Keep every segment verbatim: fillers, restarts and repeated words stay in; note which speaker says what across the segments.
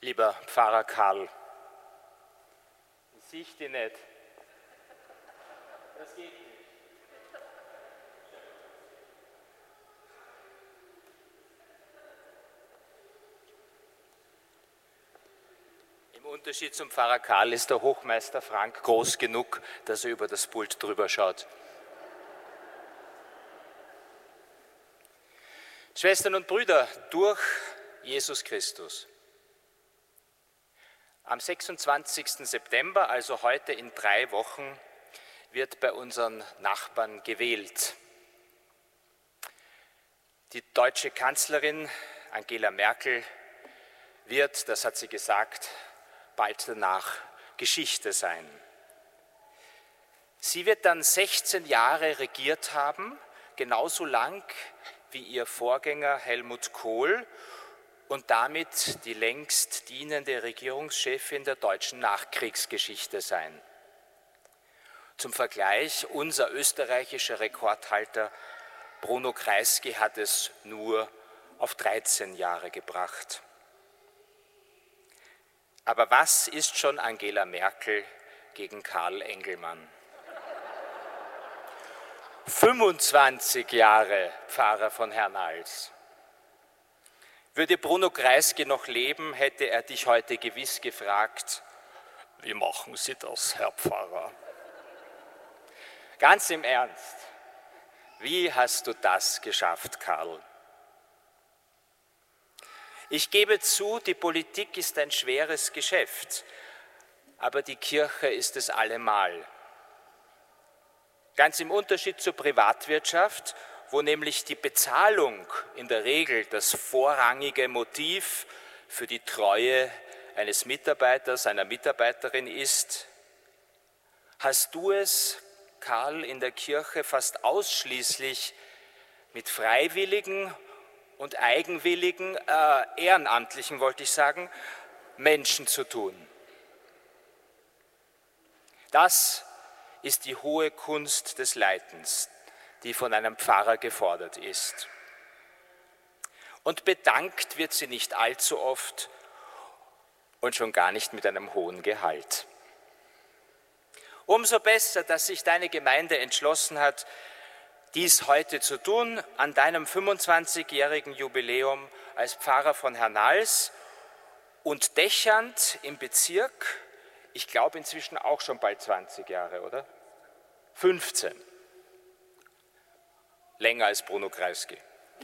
Speaker 1: Lieber Pfarrer Karl, ich sehe dich nicht. Das geht nicht. Im Unterschied zum Pfarrer Karl ist der Hochmeister Frank groß genug, dass er über das Pult drüber schaut. Schwestern und Brüder, durch Jesus Christus. Am sechsundzwanzigsten September, also heute in drei Wochen, wird bei unseren Nachbarn gewählt. Die deutsche Kanzlerin Angela Merkel wird, das hat sie gesagt, bald danach Geschichte sein. Sie wird dann sechzehn Jahre regiert haben, genauso lang wie ihr Vorgänger Helmut Kohl und damit die längst dienende Regierungschefin der deutschen Nachkriegsgeschichte sein. Zum Vergleich, unser österreichischer Rekordhalter Bruno Kreisky hat es nur auf dreizehn Jahre gebracht. Aber was ist schon Angela Merkel gegen Karl Engelmann? fünfundzwanzig Jahre Pfarrer von Hernals. Würde Bruno Kreisky noch leben, hätte er dich heute gewiss gefragt, wie machen Sie das, Herr Pfarrer? Ganz im Ernst, wie hast du das geschafft, Karl? Ich gebe zu, die Politik ist ein schweres Geschäft, aber die Kirche ist es allemal. Ganz im Unterschied zur Privatwirtschaft, wo nämlich die Bezahlung in der Regel das vorrangige Motiv für die Treue eines Mitarbeiters, einer Mitarbeiterin ist, hast du es, Karl, in der Kirche fast ausschließlich mit freiwilligen und eigenwilligen, äh, ehrenamtlichen, wollte ich sagen, Menschen zu tun. Das ist die hohe Kunst des Leitens, die von einem Pfarrer gefordert ist. Und bedankt wird sie nicht allzu oft und schon gar nicht mit einem hohen Gehalt. Umso besser, dass sich deine Gemeinde entschlossen hat, dies heute zu tun, an deinem fünfundzwanzigjährigen Jubiläum als Pfarrer von Hernals und dächernd im Bezirk, ich glaube inzwischen auch schon bald zwanzig Jahre, oder? fünfzehn. Länger als Bruno Kreisky.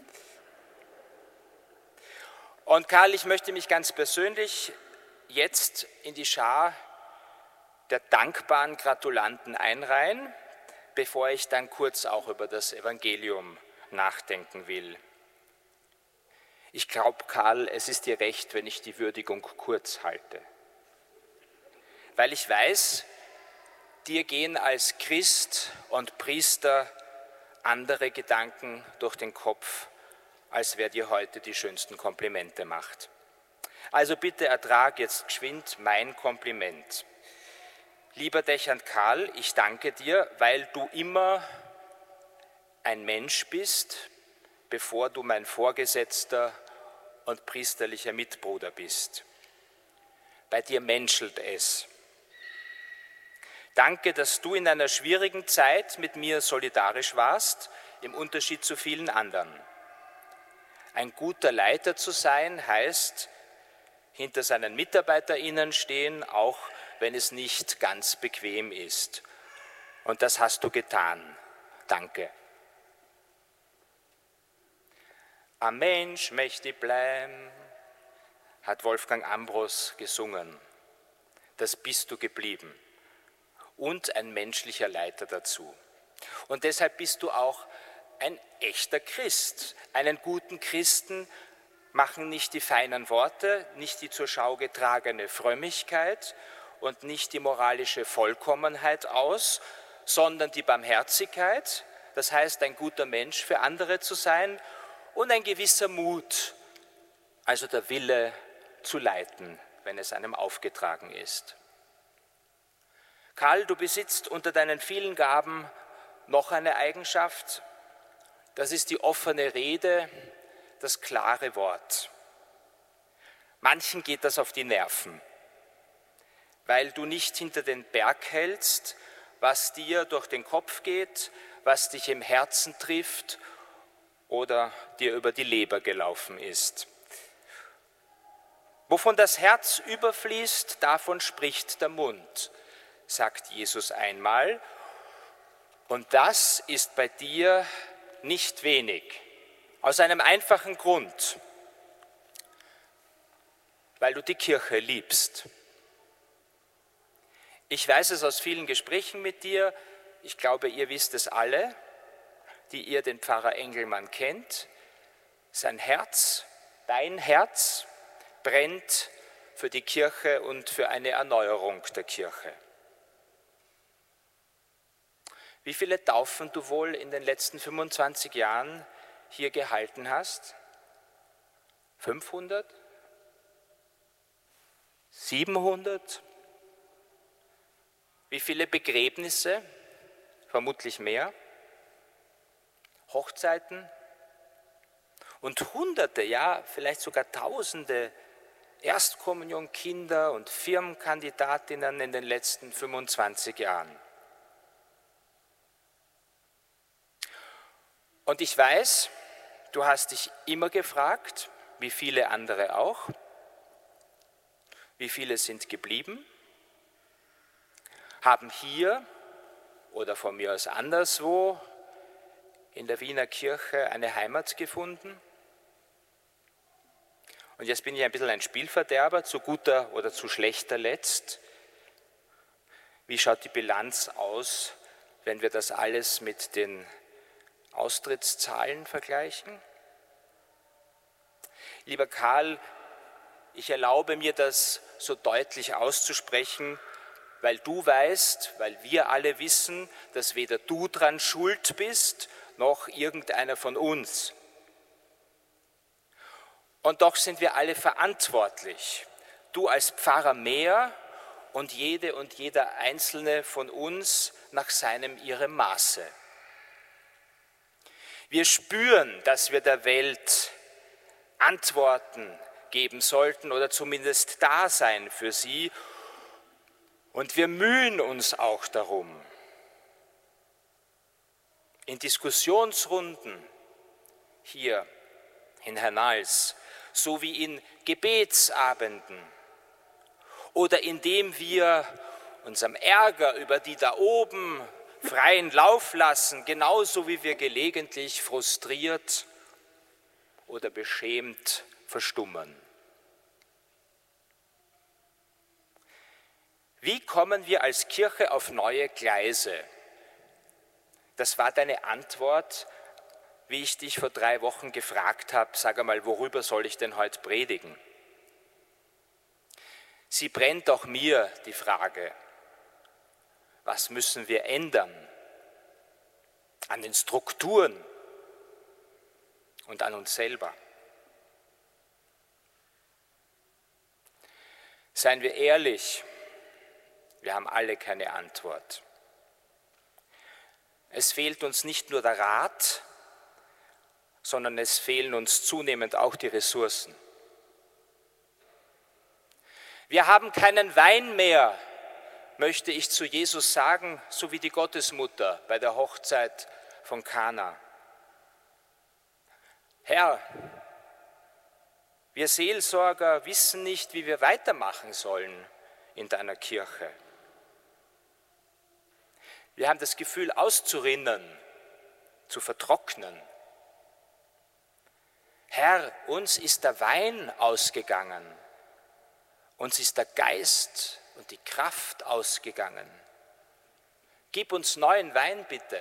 Speaker 1: Und Karl, ich möchte mich ganz persönlich jetzt in die Schar der dankbaren Gratulanten einreihen, bevor ich dann kurz auch über das Evangelium nachdenken will. Ich glaube, Karl, es ist dir recht, wenn ich die Würdigung kurz halte. Weil ich weiß, dir gehen als Christ und Priester andere Gedanken durch den Kopf, als wer dir heute die schönsten Komplimente macht. Also bitte ertrag jetzt geschwind mein Kompliment. Lieber Dächernd Karl, ich danke dir, weil du immer ein Mensch bist, bevor du mein Vorgesetzter und priesterlicher Mitbruder bist. Bei dir menschelt es. Danke, dass du in einer schwierigen Zeit mit mir solidarisch warst, im Unterschied zu vielen anderen. Ein guter Leiter zu sein heißt, hinter seinen MitarbeiterInnen stehen, auch wenn es nicht ganz bequem ist. Und das hast du getan. Danke. Ein Mensch mächtig bleiben, hat Wolfgang Ambros gesungen. Das bist du geblieben. Und ein menschlicher Leiter dazu. Und deshalb bist du auch ein echter Christ. Einen guten Christen machen nicht die feinen Worte, nicht die zur Schau getragene Frömmigkeit und nicht die moralische Vollkommenheit aus, sondern die Barmherzigkeit, das heißt ein guter Mensch für andere zu sein und ein gewisser Mut, also der Wille zu leiten, wenn es einem aufgetragen ist. Karl, du besitzt unter deinen vielen Gaben noch eine Eigenschaft, das ist die offene Rede, das klare Wort. Manchen geht das auf die Nerven, weil du nicht hinter den Berg hältst, was dir durch den Kopf geht, was dich im Herzen trifft oder dir über die Leber gelaufen ist. Wovon das Herz überfließt, davon spricht der Mund, sagt Jesus einmal. Und das ist bei dir nicht wenig, aus einem einfachen Grund, weil du die Kirche liebst. Ich weiß es aus vielen Gesprächen mit dir, ich glaube, ihr wisst es alle, die ihr den Pfarrer Engelmann kennt. Sein Herz, dein Herz, brennt für die Kirche und für eine Erneuerung der Kirche. Wie viele Taufen du wohl in den letzten fünfundzwanzig Jahren hier gehalten hast? fünfhundert? siebenhundert? Wie viele Begräbnisse? Vermutlich mehr. Hochzeiten? Und Hunderte, ja, vielleicht sogar Tausende Erstkommunionkinder und Firmenkandidatinnen in den letzten fünfundzwanzig Jahren. Und ich weiß, du hast dich immer gefragt, wie viele andere auch, wie viele sind geblieben, haben hier oder von mir aus anderswo in der Wiener Kirche eine Heimat gefunden. Und jetzt bin ich ein bisschen ein Spielverderber, zu guter oder zu schlechter Letzt. Wie schaut die Bilanz aus, wenn wir das alles mit den Austrittszahlen vergleichen? Lieber Karl, ich erlaube mir das so deutlich auszusprechen, weil du weißt, weil wir alle wissen, dass weder du dran schuld bist, noch irgendeiner von uns. Und doch sind wir alle verantwortlich. Du als Pfarrer mehr und jede und jeder Einzelne von uns nach seinem, ihrem Maße. Wir spüren, dass wir der Welt Antworten geben sollten oder zumindest da sein für sie. Und wir mühen uns auch darum. In Diskussionsrunden hier in Hernals, sowie in Gebetsabenden oder indem wir unserem Ärger über die da oben freien Lauf lassen, genauso wie wir gelegentlich frustriert oder beschämt verstummen. Wie kommen wir als Kirche auf neue Gleise? Das war deine Antwort, wie ich dich vor drei Wochen gefragt habe, sag einmal, worüber soll ich denn heute predigen? Sie brennt auch mir die Frage, was müssen wir ändern an den Strukturen und an uns selber? Seien wir ehrlich, wir haben alle keine Antwort. Es fehlt uns nicht nur der Rat, sondern es fehlen uns zunehmend auch die Ressourcen. Wir haben keinen Wein mehr, möchte ich zu Jesus sagen, so wie die Gottesmutter bei der Hochzeit von Kana. Herr, wir Seelsorger wissen nicht, wie wir weitermachen sollen in deiner Kirche. Wir haben das Gefühl, auszurinnen, zu vertrocknen. Herr, uns ist der Wein ausgegangen, uns ist der Geist und die Kraft ausgegangen. Gib uns neuen Wein, bitte.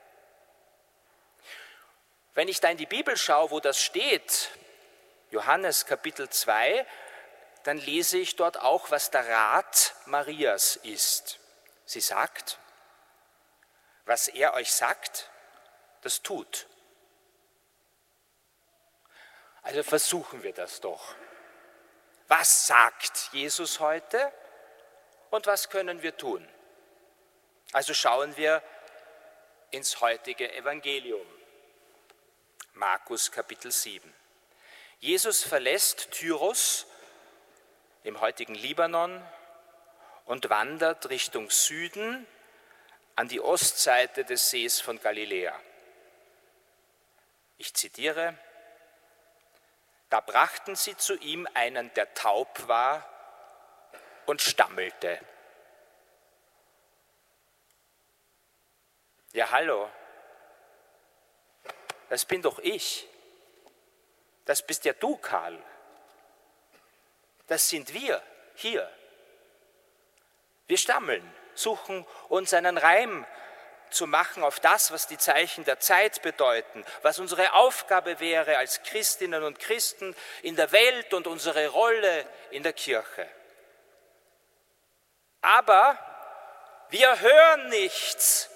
Speaker 1: Wenn ich da in die Bibel schaue, wo das steht, Johannes Kapitel zwei, dann lese ich dort auch, was der Rat Marias ist. Sie sagt, was er euch sagt, das tut. Also versuchen wir das doch. Was sagt Jesus heute und was können wir tun? Also schauen wir ins heutige Evangelium. Markus Kapitel sieben. Jesus verlässt Tyros im heutigen Libanon und wandert Richtung Süden an die Ostseite des Sees von Galiläa. Ich zitiere: Da brachten sie zu ihm einen, der taub war und stammelte. Ja, hallo, das bin doch ich. Das bist ja du, Karl. Das sind wir hier. Wir stammeln, suchen uns einen Reim zu machen auf das, was die Zeichen der Zeit bedeuten, was unsere Aufgabe wäre als Christinnen und Christen in der Welt und unsere Rolle in der Kirche. Aber wir hören nichts.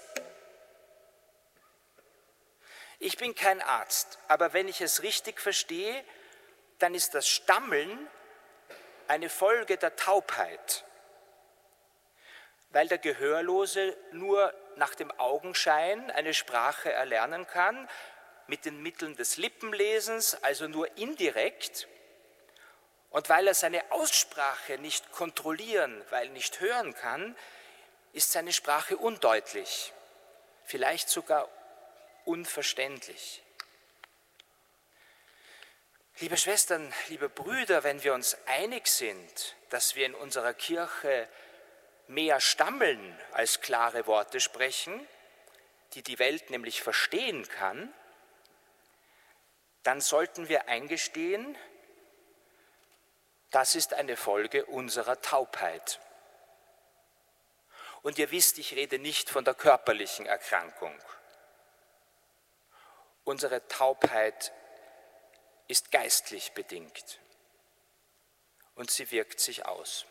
Speaker 1: Ich bin kein Arzt, aber wenn ich es richtig verstehe, dann ist das Stammeln eine Folge der Taubheit, weil der Gehörlose nur nach dem Augenschein eine Sprache erlernen kann, mit den Mitteln des Lippenlesens, also nur indirekt, und weil er seine Aussprache nicht kontrollieren, weil er nicht hören kann, ist seine Sprache undeutlich, vielleicht sogar unverständlich. Liebe Schwestern, liebe Brüder, wenn wir uns einig sind, dass wir in unserer Kirche mehr stammeln als klare Worte sprechen, die die Welt nämlich verstehen kann, dann sollten wir eingestehen, das ist eine Folge unserer Taubheit. Und ihr wisst, ich rede nicht von der körperlichen Erkrankung. Unsere Taubheit ist geistlich bedingt und sie wirkt sich aus.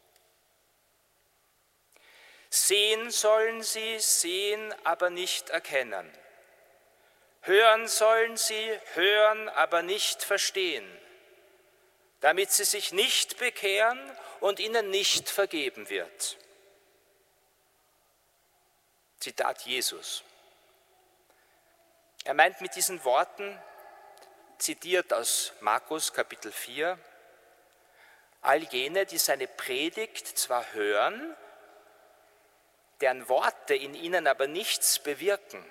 Speaker 1: Sehen sollen sie, sehen, aber nicht erkennen. Hören sollen sie, hören, aber nicht verstehen, damit sie sich nicht bekehren und ihnen nicht vergeben wird. Zitat Jesus. Er meint mit diesen Worten, zitiert aus Markus Kapitel vier, all jene, die seine Predigt zwar hören, deren Worte in ihnen aber nichts bewirken.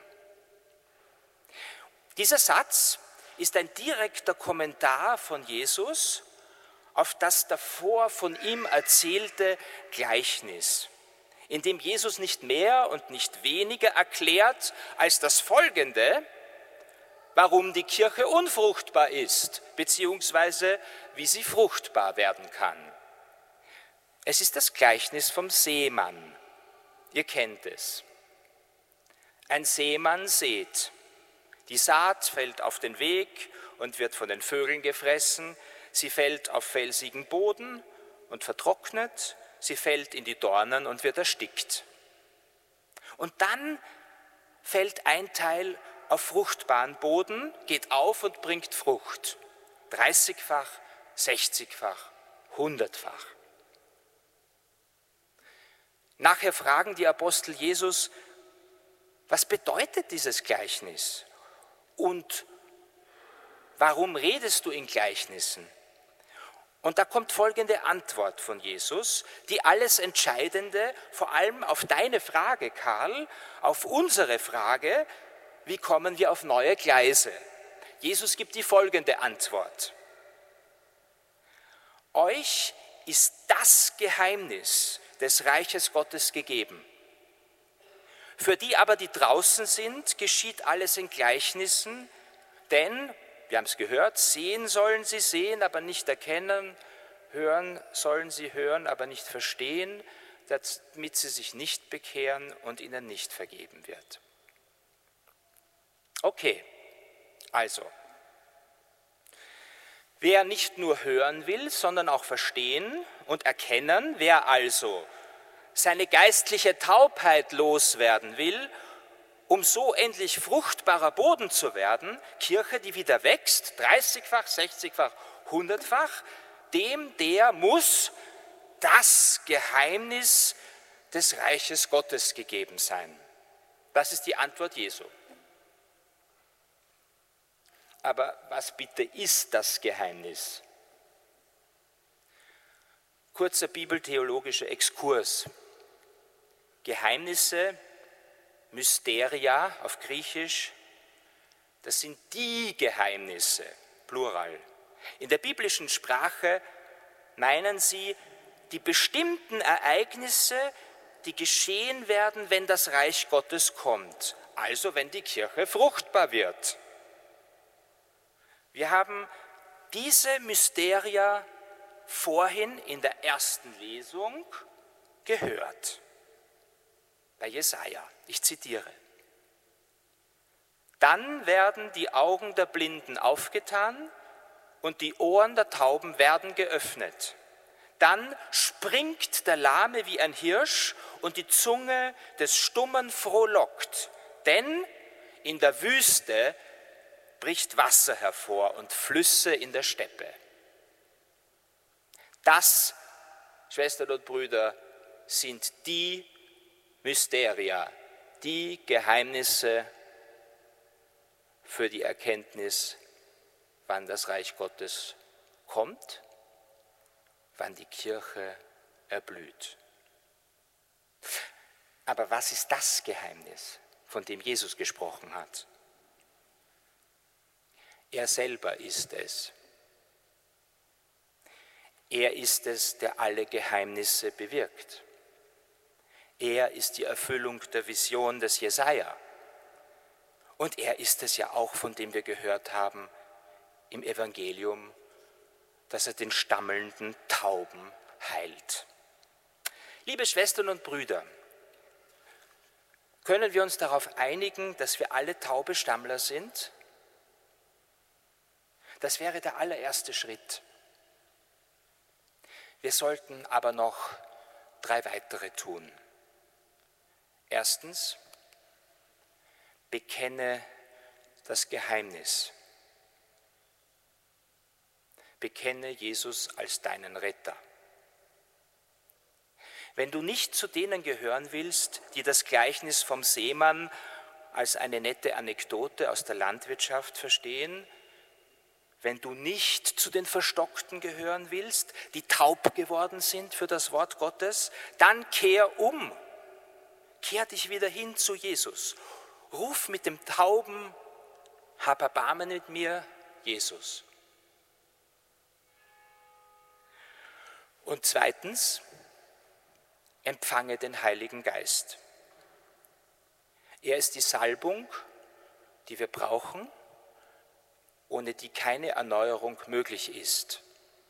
Speaker 1: Dieser Satz ist ein direkter Kommentar von Jesus auf das davor von ihm erzählte Gleichnis, in dem Jesus nicht mehr und nicht weniger erklärt als das Folgende, warum die Kirche unfruchtbar ist, beziehungsweise wie sie fruchtbar werden kann. Es ist das Gleichnis vom Seemann. Ihr kennt es. Ein Seemann sät. Die Saat fällt auf den Weg und wird von den Vögeln gefressen. Sie fällt auf felsigen Boden und vertrocknet. Sie fällt in die Dornen und wird erstickt. Und dann fällt ein Teil auf fruchtbaren Boden, geht auf und bringt Frucht. dreißigfach, sechzigfach, hundertfach. Nachher fragen die Apostel Jesus, was bedeutet dieses Gleichnis? Und warum redest du in Gleichnissen? Und da kommt folgende Antwort von Jesus, die alles Entscheidende, vor allem auf deine Frage, Karl, auf unsere Frage, wie kommen wir auf neue Gleise? Jesus gibt die folgende Antwort. Euch ist das Geheimnis des Reiches Gottes gegeben. Für die aber, die draußen sind, geschieht alles in Gleichnissen, denn, wir haben es gehört, sehen sollen sie sehen, aber nicht erkennen, hören sollen sie hören, aber nicht verstehen, damit sie sich nicht bekehren und ihnen nicht vergeben wird. Okay, also, wer nicht nur hören will, sondern auch verstehen und erkennen, wer also seine geistliche Taubheit loswerden will, um so endlich fruchtbarer Boden zu werden, Kirche, die wieder wächst, dreißigfach, sechzigfach, hundertfach, dem, der muss das Geheimnis des Reiches Gottes gegeben sein. Das ist die Antwort Jesu. Aber was bitte ist das Geheimnis? Kurzer bibeltheologischer Exkurs. Geheimnisse, Mysteria auf Griechisch, das sind die Geheimnisse, Plural. In der biblischen Sprache meinen sie die bestimmten Ereignisse, die geschehen werden, wenn das Reich Gottes kommt, also wenn die Kirche fruchtbar wird. Wir haben diese Mysteria vorhin in der ersten Lesung gehört. Bei Jesaja, ich zitiere. Dann werden die Augen der Blinden aufgetan und die Ohren der Tauben werden geöffnet. Dann springt der Lahme wie ein Hirsch und die Zunge des Stummen frohlockt. Denn in der Wüste bricht Wasser hervor und Flüsse in der Steppe. Das, Schwestern und Brüder, sind die Mysteria, die Geheimnisse für die Erkenntnis, wann das Reich Gottes kommt, wann die Kirche erblüht. Aber was ist das Geheimnis, von dem Jesus gesprochen hat? Er selber ist es. Er ist es, der alle Geheimnisse bewirkt. Er ist die Erfüllung der Vision des Jesaja. Und er ist es ja auch, von dem wir gehört haben im Evangelium, dass er den stammelnden Tauben heilt. Liebe Schwestern und Brüder, können wir uns darauf einigen, dass wir alle taube Stammler sind? Das wäre der allererste Schritt. Wir sollten aber noch drei weitere tun. Erstens, bekenne das Geheimnis. Bekenne Jesus als deinen Retter. Wenn du nicht zu denen gehören willst, die das Gleichnis vom Seemann als eine nette Anekdote aus der Landwirtschaft verstehen, wenn du nicht zu den Verstockten gehören willst, die taub geworden sind für das Wort Gottes, dann kehr um. Kehr dich wieder hin zu Jesus. Ruf mit dem Tauben, hab Erbarmen mit mir, Jesus. Und zweitens, empfange den Heiligen Geist. Er ist die Salbung, die wir brauchen, ohne die keine Erneuerung möglich ist.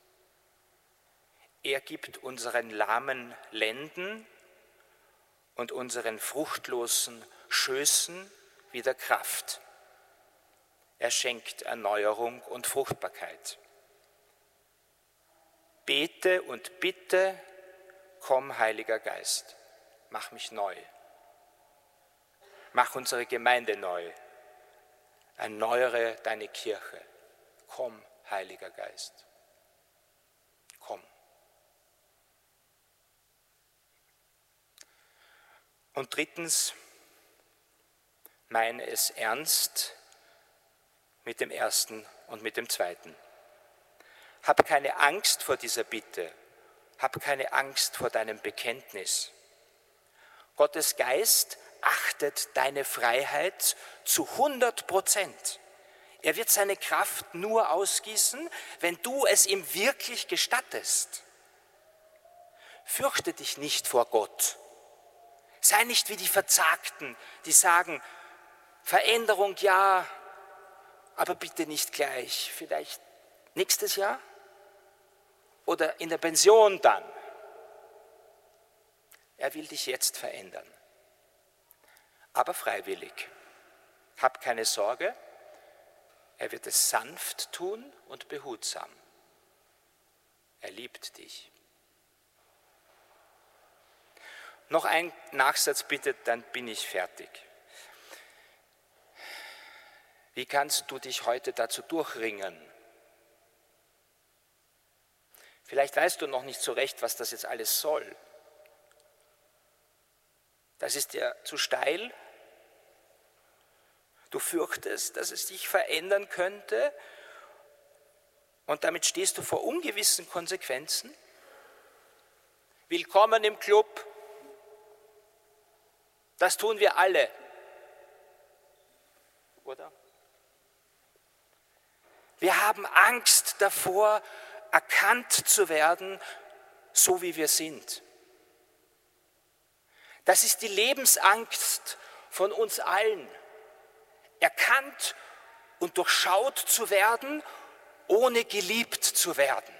Speaker 1: Er gibt unseren lahmen Lenden und unseren fruchtlosen Schößen wieder Kraft. Er schenkt Erneuerung und Fruchtbarkeit. Bete und bitte, komm, Heiliger Geist, mach mich neu. Mach unsere Gemeinde neu. Erneuere deine Kirche. Komm, Heiliger Geist. Komm. Und drittens, meine es ernst mit dem ersten und mit dem zweiten. Hab keine Angst vor dieser Bitte. Hab keine Angst vor deinem Bekenntnis. Gottes Geist achtet deine Freiheit zu hundert Prozent. Er wird seine Kraft nur ausgießen, wenn du es ihm wirklich gestattest. Fürchte dich nicht vor Gott. Sei nicht wie die Verzagten, die sagen, Veränderung ja, aber bitte nicht gleich, vielleicht nächstes Jahr oder in der Pension dann. Er will dich jetzt verändern, aber freiwillig. Hab keine Sorge, er wird es sanft tun und behutsam. Er liebt dich. Noch ein Nachsatz bitte, dann bin ich fertig. Wie kannst du dich heute dazu durchringen? Vielleicht weißt du noch nicht so recht, was das jetzt alles soll. Das ist dir zu steil. Du fürchtest, dass es dich verändern könnte und damit stehst du vor ungewissen Konsequenzen. Willkommen im Club. Das tun wir alle. Oder? Wir haben Angst davor, erkannt zu werden, so wie wir sind. Das ist die Lebensangst von uns allen. Erkannt und durchschaut zu werden, ohne geliebt zu werden.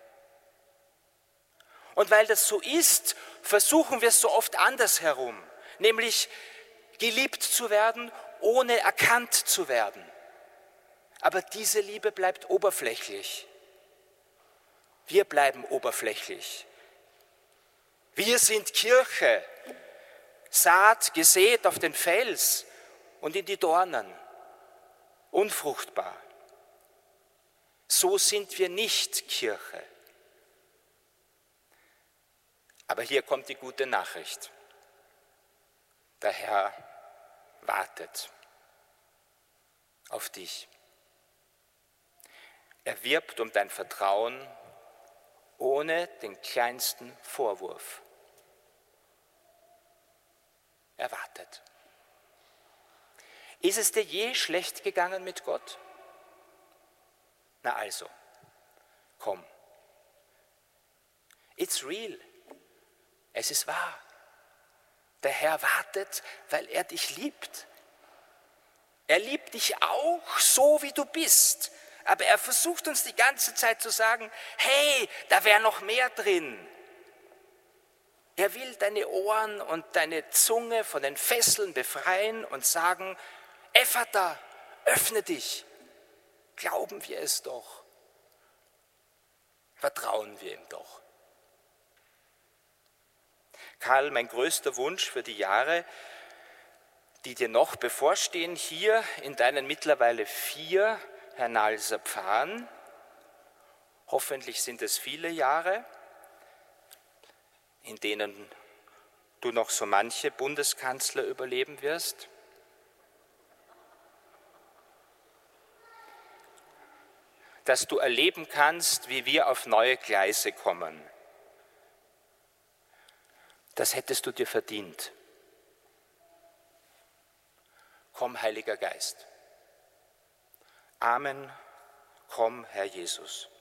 Speaker 1: Und weil das so ist, versuchen wir es so oft andersherum, nämlich geliebt zu werden, ohne erkannt zu werden. Aber diese Liebe bleibt oberflächlich. Wir bleiben oberflächlich. Wir sind Kirche, Saat gesät auf den Fels und in die Dornen, unfruchtbar. So sind wir nicht Kirche. Aber hier kommt die gute Nachricht. Der Herr wartet auf dich. Er wirbt um dein Vertrauen ohne den kleinsten Vorwurf. Er wartet. Ist es dir je schlecht gegangen mit Gott? Na also, komm. It's real. Es ist wahr. Der Herr wartet, weil er dich liebt. Er liebt dich auch so, wie du bist. Aber er versucht uns die ganze Zeit zu sagen, hey, da wäre noch mehr drin. Er will deine Ohren und deine Zunge von den Fesseln befreien und sagen, Ephata, öffne dich. Glauben wir es doch. Vertrauen wir ihm doch. Karl, mein größter Wunsch für die Jahre, die dir noch bevorstehen, hier in deinen mittlerweile vier Hernalser Pfarren, hoffentlich sind es viele Jahre, in denen du noch so manche Bundeskanzler überleben wirst. Dass du erleben kannst, wie wir auf neue Gleise kommen. Das hättest du dir verdient. Komm, Heiliger Geist. Amen. Komm, Herr Jesus.